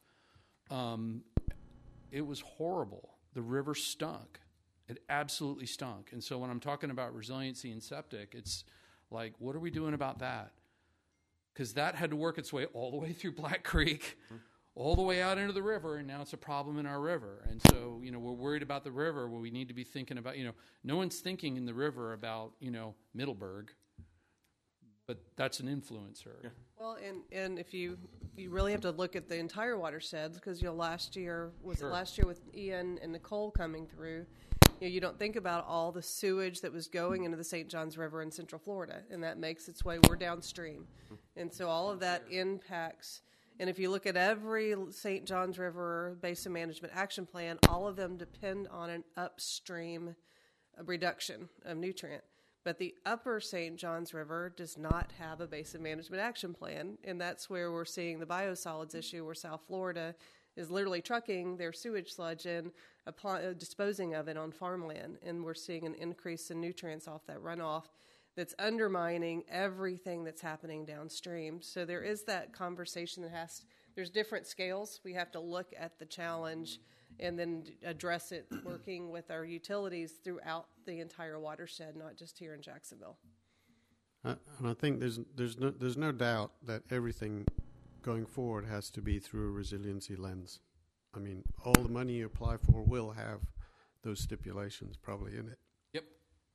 It was horrible. The river stunk. It absolutely stunk. And so when I'm talking about resiliency and septic, it's like, what are we doing about that? Because that had to work its way all the way through Black Creek, all the way out into the river, and now it's a problem in our river. And so, we're worried about the river. Well, we need to be thinking about, no one's thinking in the river about, Middleburg, but that's an influencer. Yeah. Well, and if you really have to look at the entire watersheds, because last year with Ian and Nicole coming through, you don't think about all the sewage that was going into the St. Johns River in Central Florida, and that makes its way downstream, and so all of that impacts. And if you look at every St. Johns River Basin Management Action Plan, all of them depend on an upstream reduction of nutrient. But the upper St. Johns River does not have a basin management action plan, and that's where we're seeing the biosolids issue, where South Florida is literally trucking their sewage sludge in, disposing of it on farmland, and we're seeing an increase in nutrients off that runoff that's undermining everything that's happening downstream. So there is that conversation there's different scales. We have to look at the challenge and then address it working with our utilities throughout the entire watershed, not just here in Jacksonville. And I think there's no doubt that everything going forward has to be through a resiliency lens. I mean, all the money you apply for will have those stipulations probably in it. Yep.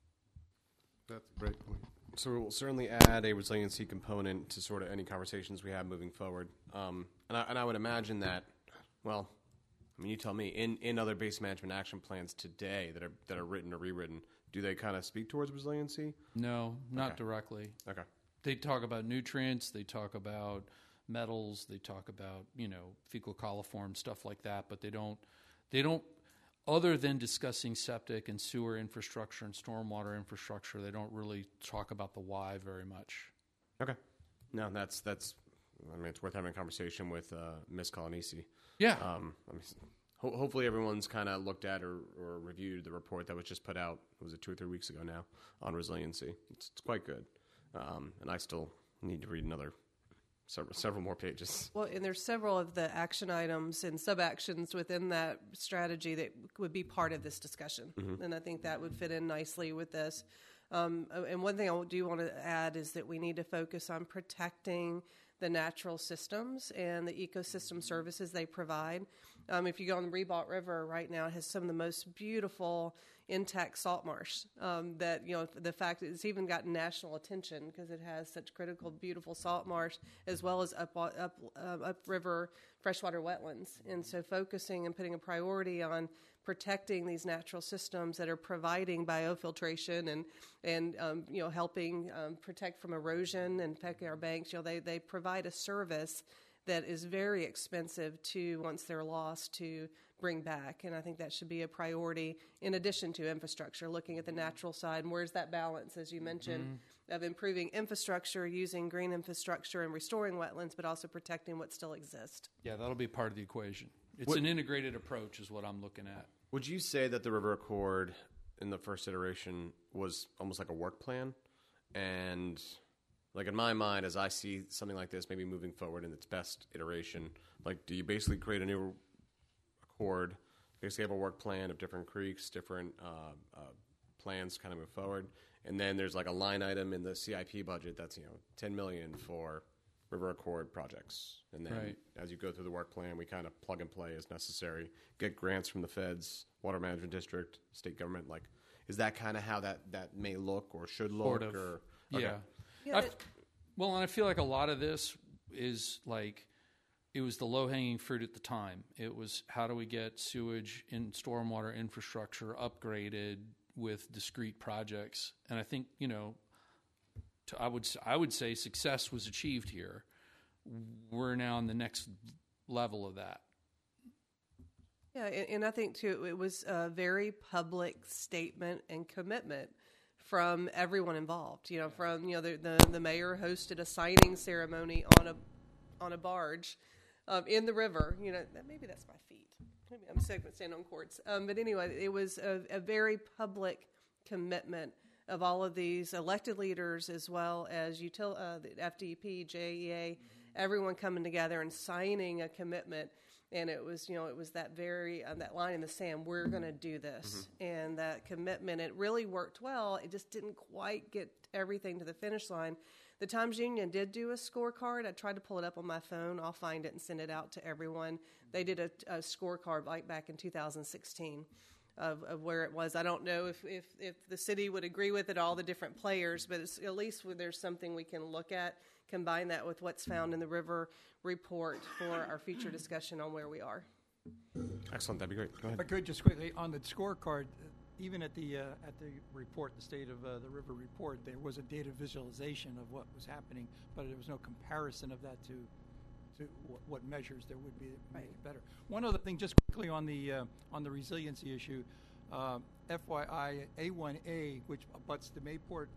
That's a great point. So we'll certainly add a resiliency component to sort of any conversations we have moving forward. And I would imagine that, well, I mean, you tell me, in other base management action plans today that are written or rewritten, do they kind of speak towards resiliency? No, not directly. Okay. They talk about nutrients, they talk about metals, they talk about, fecal coliform, stuff like that, but they don't, other than discussing septic and sewer infrastructure and stormwater infrastructure, they don't really talk about the why very much. Okay. No, that's I mean, it's worth having a conversation with Ms. Colanesi. Yeah. Hopefully everyone's kind of looked at or reviewed the report that was just put out, was it 2 or 3 weeks ago now, on resiliency. It's quite good. And I still need to read another several more pages. Well, and there's several of the action items and sub-actions within that strategy that would be part of this discussion. Mm-hmm. And I think that would fit in nicely with this. And one thing I do want to add is that we need to focus on protecting the natural systems and the ecosystem services they provide. If you go on the Ribault River right now, it has some of the most beautiful intact salt marsh that, the fact that it's even gotten national attention because it has such critical, beautiful salt marsh as well as upriver freshwater wetlands. And so focusing and putting a priority on protecting these natural systems that are providing biofiltration and helping protect from erosion and protecting our banks. They provide a service that is very expensive to, once they're lost, to bring back. And I think that should be a priority in addition to infrastructure, looking at the natural side. And where's that balance, as you mentioned, of improving infrastructure, using green infrastructure and restoring wetlands, but also protecting what still exists. Yeah, that'll be part of the equation. It's an integrated approach is what I'm looking at. Would you say that the River Accord in the first iteration was almost like a work plan? And like in my mind, as I see something like this maybe moving forward in its best iteration, like do you basically create a new accord, basically have a work plan of different creeks, different plans to kind of move forward, and then there's like a line item in the CIP budget that's $10 million for River Accord projects, and then as you go through the work plan, we kind of plug and play as necessary, get grants from the feds, water management district, state government. Like, is that kind of how that may look or should look? Sort of. Or, okay. Yeah. Well, and I feel like a lot of this is like it was the low-hanging fruit at the time. It was how do we get sewage and stormwater infrastructure upgraded with discrete projects, and I think I would say success was achieved here. We're now on the next level of that. Yeah, and I think too it was a very public statement and commitment from everyone involved. From the mayor hosted a signing ceremony on a barge in the river. Maybe that's my feet. Maybe I'm standing on cords. But anyway, it was a very public commitment of all of these elected leaders, as well as the FDP, JEA, everyone coming together and signing a commitment. And it was that very that line in the sand. We're going to do this, and that commitment. It really worked well. It just didn't quite get everything to the finish line. The Times Union did do a scorecard. I tried to pull it up on my phone. I'll find it and send it out to everyone. They did a scorecard back in 2016 of where it was. I don't know if the city would agree with it, all the different players, but at least there's something we can look at, combine that with what's found in the river report for our future discussion on where we are. Excellent. That'd be great. Go ahead. If I could just quickly, on the scorecard, even at the report, the State of the River report, there was a data visualization of what was happening, but there was no comparison of that to what measures there would be to make it better. One other thing, just quickly on the resiliency issue, FYI, A1A, which abuts the Mayport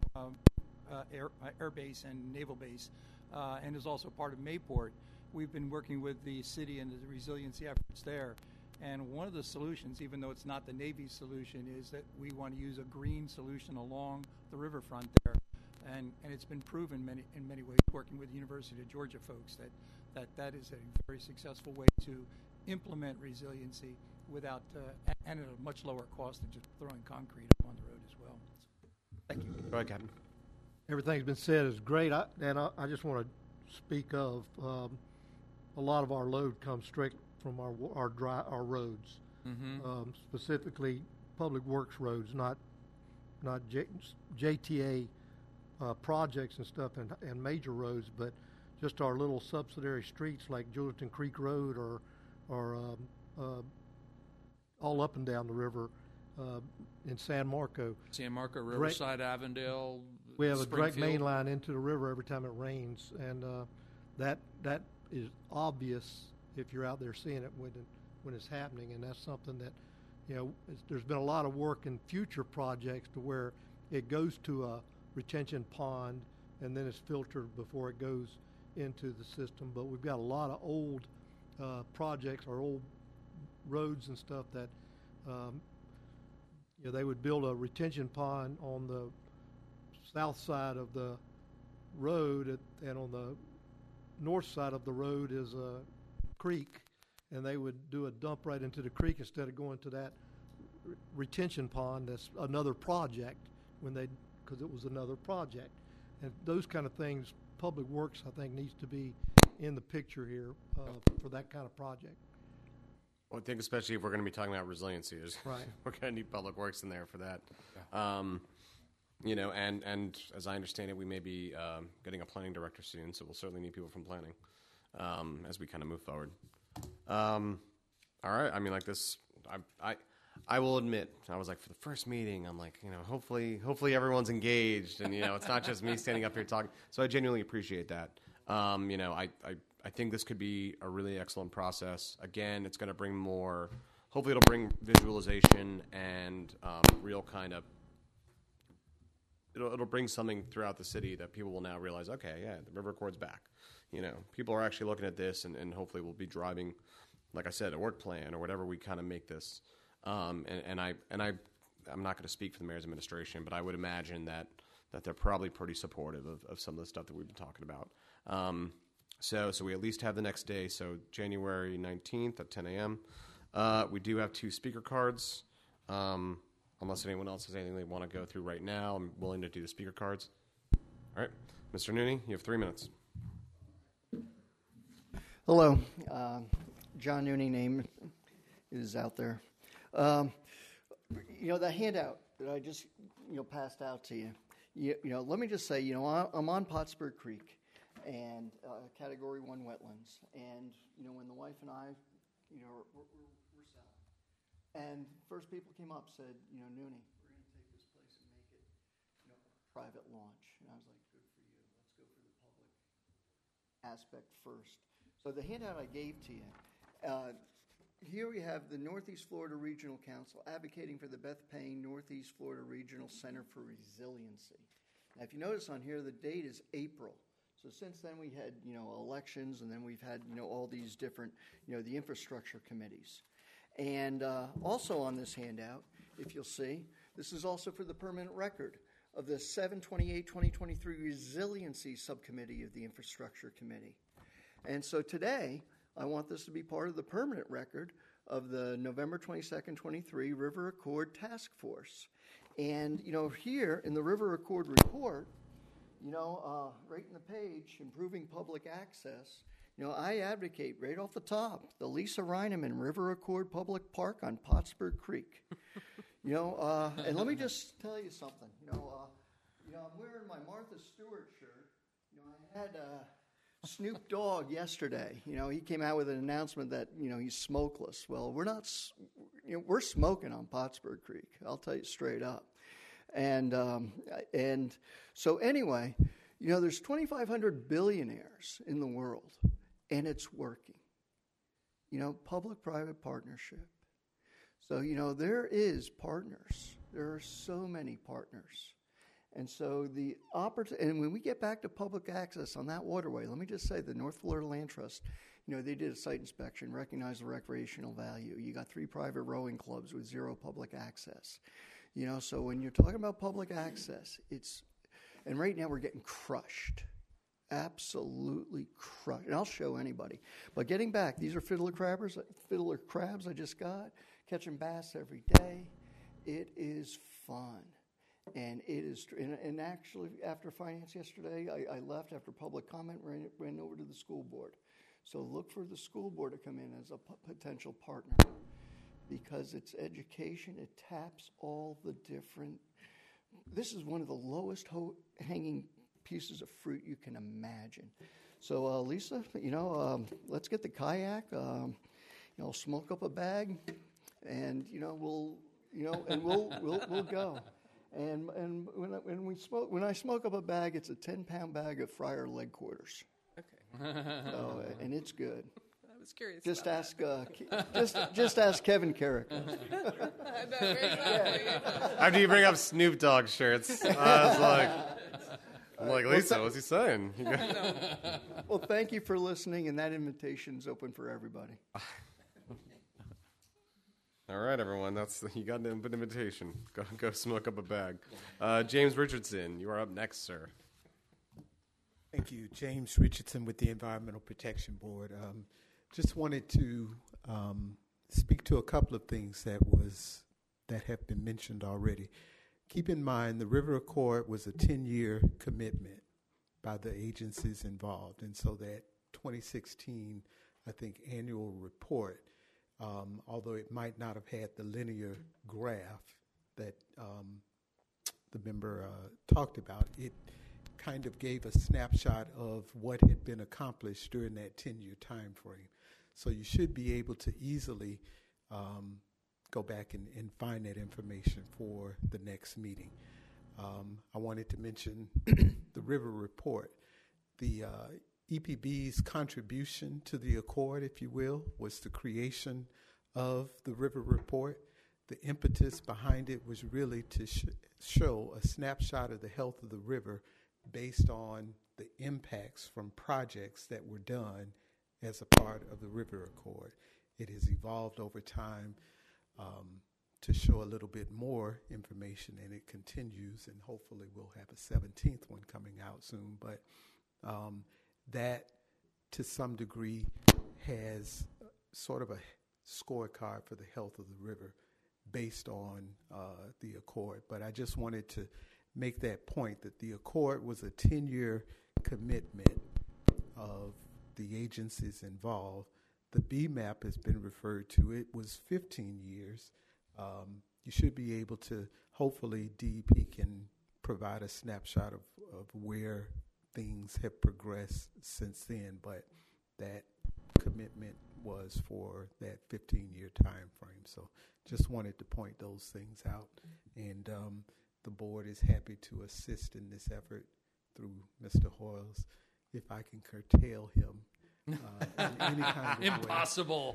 Air Base and Naval Base, and is also part of Mayport, we've been working with the city and the resiliency efforts there. And one of the solutions, even though it's not the Navy's solution, is that we want to use a green solution along the riverfront there. And it's been proven in many ways, working with University of Georgia folks, that is a very successful way to implement resiliency without and at a much lower cost than just throwing concrete up on the road as well. Thank you. Go ahead, Captain. Everything's been said is great, I just want to speak of a lot of our load comes straight from our roads, specifically public works roads, not JTA projects and stuff and major roads, but just our little subsidiary streets like Juleston Creek Road or all up and down the river in San Marco. San Marco, Riverside, Avondale. We have a direct main line into the river every time it rains, and that is obvious if you're out there seeing it when it's happening, and that's something that there's been a lot of work in future projects to where it goes to a retention pond and then it's filtered before it goes into the system. But we've got a lot of old projects or old roads and stuff that they would build a retention pond on the south side of the road, and on the north side of the road is a creek, and they would do a dump right into the creek instead of going to that retention pond. That's another project because it was another project. And those kind of things, Public Works, I think, needs to be in the picture here for that kind of project. Well, I think especially if we're going to be talking about resiliency, right. We're going to need Public Works in there for that. Yeah. And as I understand it, we may be getting a planning director soon, so we'll certainly need people from planning as we kind of move forward. All right. I mean, like this, I will admit, I was like, for the first meeting, I'm like, hopefully everyone's engaged, and it's not just me standing up here talking. So I genuinely appreciate that. I think this could be a really excellent process. Again, it's going to bring more. Hopefully, it'll bring visualization and real kind of. It'll bring something throughout the city that people will now realize. Okay, yeah, the River Accord's back. People are actually looking at this, and hopefully, we'll be driving, like I said, a work plan or whatever we kind of make this. I'm not going to speak for the mayor's administration, but I would imagine that they're probably pretty supportive of some of the stuff that we've been talking about. So we at least have the next day, so January 19th at 10 a.m. We do have 2 speaker cards. Unless anyone else has anything they want to go through right now, I'm willing to do the speaker cards. All right. Mr. Nooney, you have 3 minutes. Hello. John Nooney, name is out there. The handout that I just passed out to you, let me just say, I'm on Pottsburg Creek and Category 1 wetlands, and when the wife and I, we're south, and first people came up said, Nooney, we're going to take this place and make it, a private launch, and I was like, good for you. Let's go for the public aspect first. So the handout I gave to you. here we have the Northeast Florida Regional Council advocating for the Beth Payne Northeast Florida Regional Center for Resiliency. Now, if you notice on here, the date is April. So since then we had, elections, and then we've had, all these different, the infrastructure committees. And also on this handout, if you'll see, this is also for the permanent record of the 7/28/2023 Resiliency Subcommittee of the Infrastructure Committee. And so today, I want this to be part of the permanent record of the November 22nd, 23 River Accord Task Force. And, here in the River Accord report, right in the page, improving public access, I advocate right off the top the Lisa Reineman River Accord Public Park on Pottsburg Creek. And let me just tell you something. I'm wearing my Martha Stewart shirt. I had Snoop Dogg yesterday. He came out with an announcement that he's smokeless. Well, we're not. We're smoking on Pottsburg Creek. I'll tell you straight up. And so anyway, there's 2,500 billionaires in the world, and it's working. Public-private partnership. So, there is partners. There are so many partners. And so and when we get back to public access on that waterway, let me just say the North Florida Land Trust, they did a site inspection, recognized the recreational value. You got 3 private rowing clubs with 0 public access. So when you're talking about public access, and right now we're getting crushed. Absolutely crushed. And I'll show anybody. But getting back, these are fiddler crabs I just got. Catching bass every day. It is fun. And it is, and actually after finance yesterday, I left after public comment, ran over to the school board. So look for the school board to come in as a potential partner, because it's education. It taps all the different, this is one of the lowest hanging pieces of fruit you can imagine. So Lisa, let's get the kayak, smoke up a bag, and we'll go. And when I smoke up a bag, it's a 10-pound bag of fryer leg quarters. Okay. And it's good. I was curious. Just ask Kevin Carrick. After you bring up Snoop Dogg shirts, I was like, Lisa, what's he saying? Well, thank you for listening, and that invitation's open for everybody. All right, everyone. You got an invitation. Go smoke up a bag. James Richardson, you are up next, sir. Thank you, James Richardson with the Environmental Protection Board. Just wanted to speak to a couple of things that have been mentioned already. Keep in mind, the River Accord was a 10-year commitment by the agencies involved, and so that 2016, I think, annual report. Although it might not have had the linear graph that the member talked about, it kind of gave a snapshot of what had been accomplished during that 10-year time frame. So you should be able to easily go back and find that information for the next meeting. I wanted to mention the River Report. The EPB's contribution to the Accord, if you will, was the creation of the River Report. The impetus behind it was really to show a snapshot of the health of the river based on the impacts from projects that were done as a part of the River Accord. It has evolved over time to show a little bit more information, and it continues, and hopefully we'll have a 17th one coming out soon. But that, to some degree, has sort of a scorecard for the health of the river based on the Accord. But I just wanted to make that point that the Accord was a 10-year commitment of the agencies involved. The BMAP has been referred to. It was 15 years. You should be able to, hopefully DEP can provide a snapshot of where things have progressed since then, but that commitment was for that 15-year time frame. So just wanted to point those things out. And the board is happy to assist in this effort through Mr. Hoyles. If I can curtail him, in any kind of Impossible.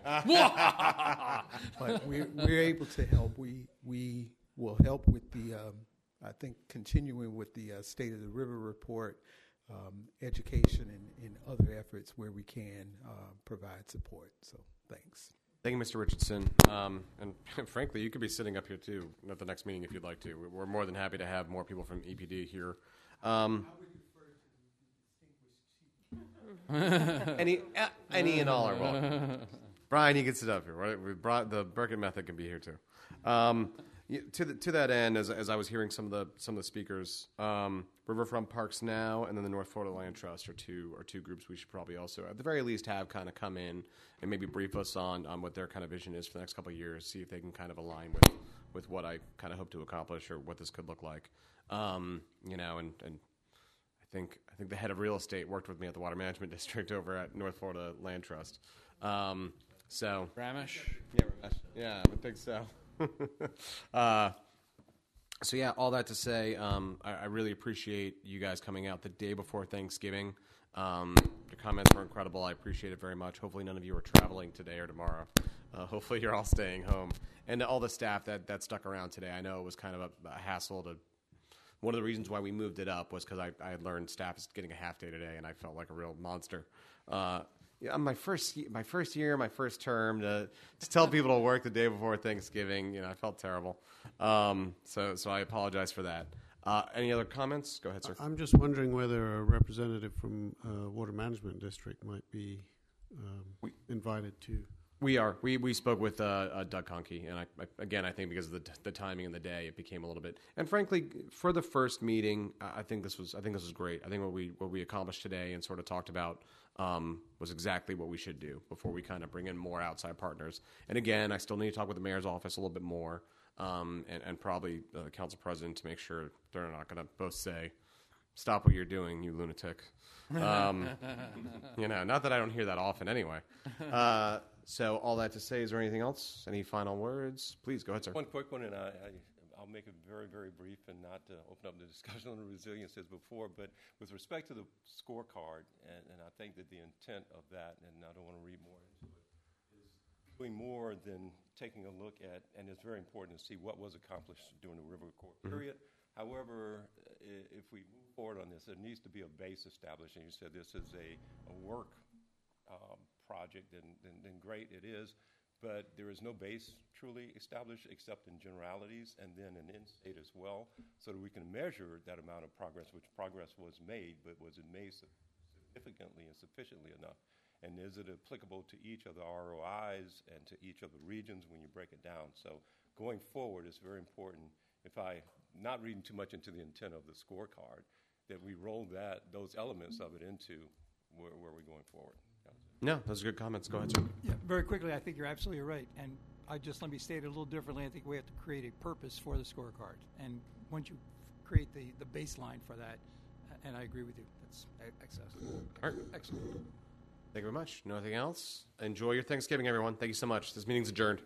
But we're able to help. We will help with the, I think, continuing with the State of the River report, education, and other efforts where we can provide support. So thanks. Thank you, Mr. Richardson. And frankly, you could be sitting up here too at the next meeting if you'd like to. We're more than happy to have more people from EPD here. Any and all are welcome. Brian, you can sit up here. Right? We brought the Burkett method can be here too. To that end, as I was hearing some of the speakers, Riverfront Parks Now and then the North Florida Land Trust are two groups we should probably also at the very least have kind of come in and maybe brief us on what their kind of vision is for the next couple of years, see if they can kind of align with what I kind of hope to accomplish or what this could look like. And I think the head of real estate worked with me at the Water Management District over at North Florida Land Trust. So Ramesh? Yeah, I would think so. So yeah, all that to say, I really appreciate you guys coming out the day before Thanksgiving. Your comments were incredible. I appreciate it very much. Hopefully none of you are traveling today or tomorrow. Hopefully you're all staying home. And to all the staff that stuck around today, I know it was kind of a hassle to. One of the reasons why we moved it up was because I had learned staff is getting a half day today, and I felt like a real monster. My first year, my first term to tell people to work the day before Thanksgiving, I felt terrible. So I apologize for that. Any other comments? Go ahead, sir. I'm just wondering whether a representative from Water Management District might be invited to. We are. We spoke with Doug Conkey, and I think because of the timing and the day, it became a little bit. And frankly, for the first meeting, I think this was great. I think what we accomplished today and sort of talked about was exactly what we should do before we kind of bring in more outside partners. And again, I still need to talk with the mayor's office a little bit more, and probably the council president to make sure they're not going to both say, "Stop what you're doing, you lunatic." Not that I don't hear that often anyway. So all that to say, is there anything else? Any final words? Please, go ahead, sir. One quick one, and I'll make it very, very brief and not to open up the discussion on the resilience as before, but with respect to the scorecard, and I think that the intent of that, and I don't want to read more into it, is doing more than taking a look at, and it's very important to see what was accomplished during the River Court period. However, if we move forward on this, there needs to be a base established, and you said this is a work project, then great, it is, but there is no base truly established except in generalities and then an end state as well, so that we can measure that amount of progress, which progress was made, but was it made significantly and sufficiently enough? And is it applicable to each of the ROIs and to each of the regions when you break it down? So going forward, it's very important, if I, not reading too much into the intent of the scorecard, that we roll those elements of it into where we're going forward. No, those are good comments. Go ahead, sir. Yeah, very quickly, I think you're absolutely right. And let me state it a little differently. I think we have to create a purpose for the scorecard. And once you create the baseline for that, and I agree with you, that's excellent. All right. Excellent. Thank you very much. Nothing else? Enjoy your Thanksgiving, everyone. Thank you so much. This meeting's adjourned.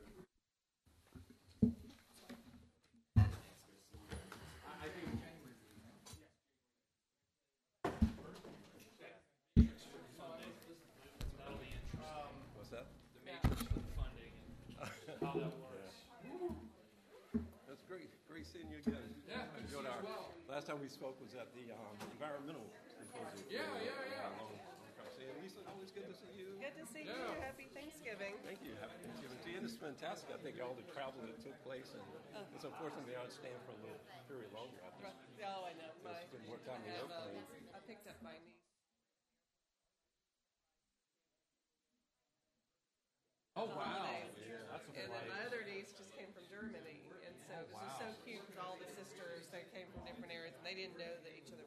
Seeing you again. Yeah, last time we spoke was at the environmental symposium. Yeah. Lisa, always good to see you. Good to see you. Happy Thanksgiving. Thank you. Happy Thanksgiving to you. And it's fantastic. I think all the travel that took place, and it's unfortunate they aren't staying for a little period longer. I know. Spend more time in the airplane. I picked up my niece. Oh, wow. And then my other niece just came from Germany, and so it was just so cute because all the sisters that came from different areas, and they didn't know that each of